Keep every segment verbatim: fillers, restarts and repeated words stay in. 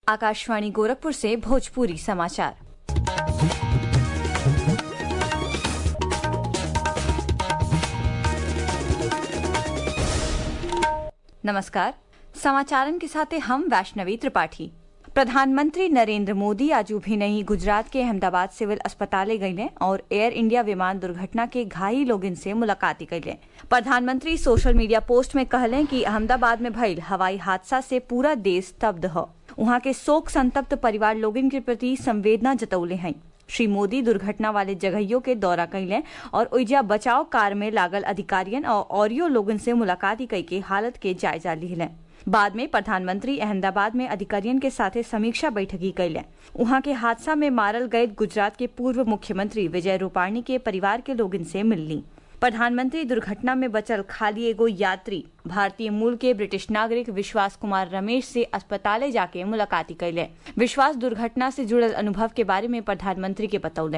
आकाशवाणी गोरखपुर से भोजपुरी समाचार। नमस्कार, समाचारन के साथ हम वैष्णवी त्रिपाठी। प्रधानमंत्री नरेंद्र मोदी आज भिनई गुजरात के अहमदाबाद सिविल अस्पताल गईले और एयर इंडिया विमान दुर्घटना के घायल लोगन से मुलाकात कईले। प्रधानमंत्री सोशल मीडिया पोस्ट में कहले कि अहमदाबाद में भइल हवाई हादसा से पूरा देश स्तब्ध ह। वहां के शोक संतप्त परिवार लोगन के प्रति संवेदना जतौले हैं। श्री मोदी दुर्घटना वाले जगहियों के दौरा कईले और ओइजा बचाव कार्य में लागल अधिकारियन और औरियो लोगन से मुलाकात कई के हालत के जायजा लिहले। बाद में प्रधानमंत्री अहमदाबाद में अधिकारियन के साथ समीक्षा बैठकी कैले। वहां के हादसा में मारल गए गुजरात के पूर्व मुख्यमंत्री विजय रूपाणी के परिवार के लोगन से मिलनी। प्रधानमंत्री दुर्घटना में बचल खाली एगो यात्री भारतीय मूल के ब्रिटिश नागरिक विश्वास कुमार रमेश से अस्पताल जाके मुलाकात कैले। विश्वास दुर्घटना से जुड़ल अनुभव के बारे में प्रधानमंत्री के बतौले।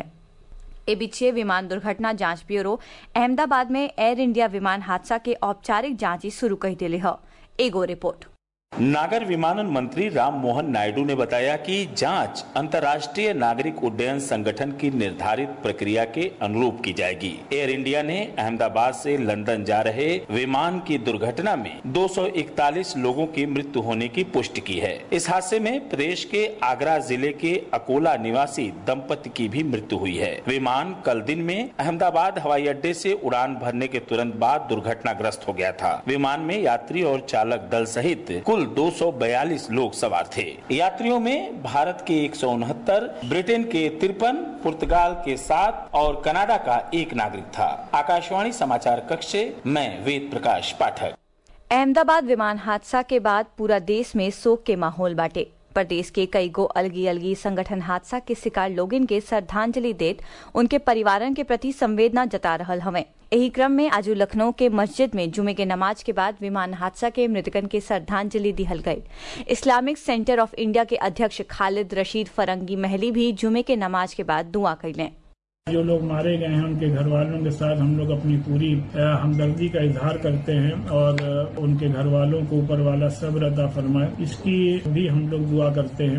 ए बीचे विमान दुर्घटना जांच ब्यूरो अहमदाबाद में एयर इंडिया विमान हादसा के औपचारिक जांच शुरू कर दिले है। एगो रिपोर्ट। नागर विमानन मंत्री राम मोहन नायडू ने बताया कि जांच अंतर्राष्ट्रीय नागरिक उड्डयन संगठन की निर्धारित प्रक्रिया के अनुरूप की जाएगी। एयर इंडिया ने अहमदाबाद से लंदन जा रहे विमान की दुर्घटना में दो सौ इकतालीस लोगों की मृत्यु होने की पुष्टि की है। इस हादसे में प्रदेश के आगरा जिले के अकोला निवासी दंपति की भी मृत्यु हुई है। विमान कल दिन में अहमदाबाद हवाई अड्डे से उड़ान भरने के तुरंत बाद दुर्घटनाग्रस्त हो गया था। विमान में यात्री और चालक दल सहित कुल दो सौ बयालीस लोग सवार थे। यात्रियों में भारत के एक सौ उनहत्तर, ब्रिटेन के तिरपन, पुर्तगाल के सात और कनाडा का एक नागरिक था। आकाशवाणी समाचार कक्ष से मैं वेद प्रकाश पाठक। अहमदाबाद विमान हादसा के बाद पूरा देश में शोक के माहौल बाटे। प्रदेश के कई गो अलगी अलगी संगठन हादसा के शिकार लोगन के श्रद्धांजलि देत उनके परिवारन के प्रति संवेदना जता रहल हवे। एही क्रम में आज लखनऊ के मस्जिद में जुमे के नमाज के बाद विमान हादसा के मृतकन के श्रद्धांजलि दिहल गई। इस्लामिक सेंटर ऑफ इंडिया के अध्यक्ष खालिद रशीद फरंगी महली भी जुमे के नमाज के बाद दुआ कैले। जो लोग मारे गए हैं उनके घर वालों के साथ हम लोग अपनी पूरी हमदर्दी का इजहार करते हैं और उनके घर वालों को ऊपर वाला सब्र अता फरमाए, इसकी भी हम लोग दुआ करते हैं।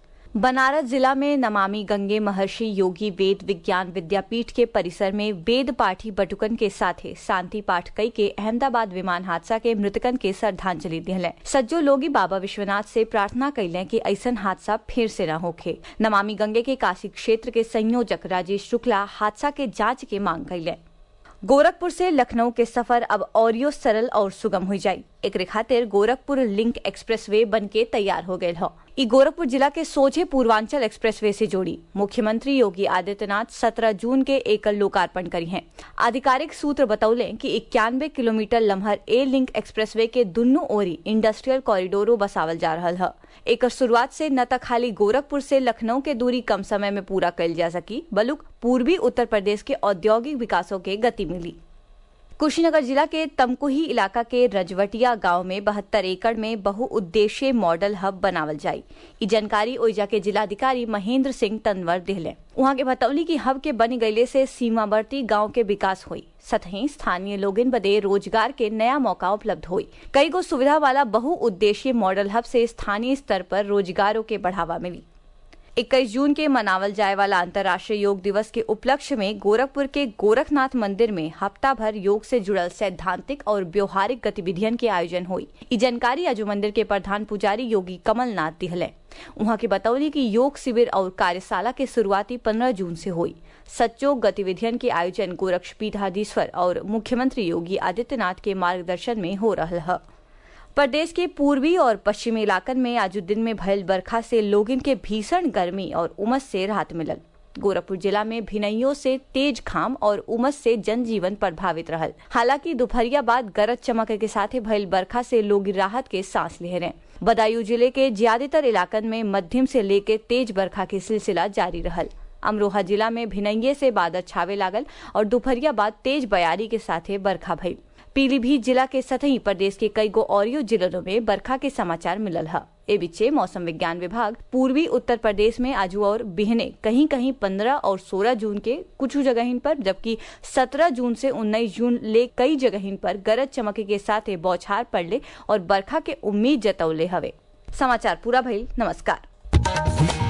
बनारस जिला में नमामि गंगे महर्षि योगी वेद विज्ञान विद्यापीठ के परिसर में वेद पाठी बटुकन के साथ शांति पाठ कई के अहमदाबाद विमान हादसा के मृतकन के श्रद्धांजलि दिले। सज्जो लोगी बाबा विश्वनाथ से प्रार्थना कैले कि ऐसन हादसा फिर से न होखे। नमामि गंगे के काशी क्षेत्र के संयोजक राजेश शुक्ला हादसा के जांच के मांग कैले। गोरखपुर से लखनऊ के सफर अब औरियो सरल और सुगम हो जाये। एक खातिर गोरखपुर लिंक एक्सप्रेसवे बन के तैयार हो गये। ई गोरखपुर जिला के सोझे पूर्वांचल एक्सप्रेसवे से जोड़ी। मुख्यमंत्री योगी आदित्यनाथ सत्रह जून के एकल लोकार्पण करी हैं। आधिकारिक सूत्र बतौले कि इक्यानवे किलोमीटर लम्हर ए लिंक एक्सप्रेसवे के दुनू ओरी इंडस्ट्रियल कॉरिडोरो बसावल जा रहा है। एक शुरुआत से न तक खाली गोरखपुर से लखनऊ के दूरी कम समय में पूरा कल जा सकी, बल्कि पूर्वी उत्तर प्रदेश के औद्योगिक विकासों के गति मिली। कुशीनगर जिला के तमकुही इलाका के रजवटिया गांव में बहत्तर एकड़ में बहुउद्देशीय मॉडल हब बनावल जाये। ई जानकारी ओइजा के जिलाधिकारी महेंद्र सिंह तनवर दिले। वहां के बतौली कि हब के बन गईले से सीमावर्ती गांव के विकास हुई, सतही स्थानीय लोगन बदे रोजगार के नया मौका उपलब्ध हुई। कई गो सुविधा वाला बहुउद्देशीय मॉडल हब से स्थानीय स्तर पर रोजगारों के बढ़ावा मिली। इक्कीस जून के मनावल जाए वाला अंतर्राष्ट्रीय योग दिवस के उपलक्ष्य में गोरखपुर के गोरखनाथ मंदिर में हफ्ता भर योग से जुड़ल सैद्धांतिक और व्यवहारिक गतिविधियन के आयोजन हुई। ई जानकारी आज मंदिर के प्रधान पुजारी योगी कमलनाथ दिहले। वहां के बतौली कि योग शिविर और कार्यशाला के शुरुआती पंद्रह जून से हुई। सच्चो गतिविधियन के आयोजन गोरक्षपीठाधीश्वर और मुख्यमंत्री योगी आदित्यनाथ के मार्गदर्शन में हो रहा है। प्रदेश के पूर्वी और पश्चिमी इलाकन में आज दिन में भयल बरखा से लोगन के भीषण गर्मी और उमस से राहत मिलल। गोरखपुर जिला में भिनइयों से तेज घाम और उमस से जनजीवन प्रभावित रहल। हालांकि दोपहरिया बाद गरज चमक के साथ भयल बरखा से लोग राहत के सांस ले रहे। बदायूं जिले के ज्यादातर इलाकन में मध्यम से लेकर तेज बरखा के सिलसिला जारी रहल। अमरोहा जिला में भिनइये से बादल छावे लागल और दोपहरिया बाद तेज बयारी के साथ बरखा भई। पीलीभीत जिला के सतही प्रदेश के कई गो औरियो जिलों में बरखा के समाचार मिलल है। ए बीचे मौसम विज्ञान विभाग पूर्वी उत्तर प्रदेश में आज और बिहने कहीं कहीं पंद्रह और सोलह जून के कुछ जगह पर, जबकि सत्रह जून से उन्नीस जून ले कई जगह पर गरज चमक के साथ बौछार पड़ले और बरखा के उम्मीद जतौले हवे। समाचार पूरा भइल। नमस्कार। है।